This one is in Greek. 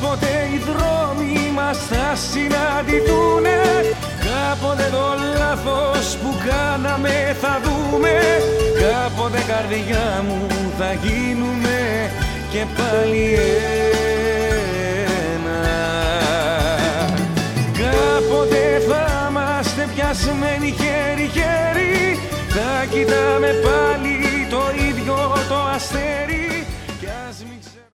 Κάποτε οι δρόμοι μας θα συναντηθούνε, κάποτε το λάθος που κάναμε θα δούμε, κάποτε καρδιά μου θα γίνουμε και πάλι ένα. Κάποτε θα είμαστε πιασμένοι χέρι-χέρι, θα κοιτάμε πάλι το ίδιο το αστέρι.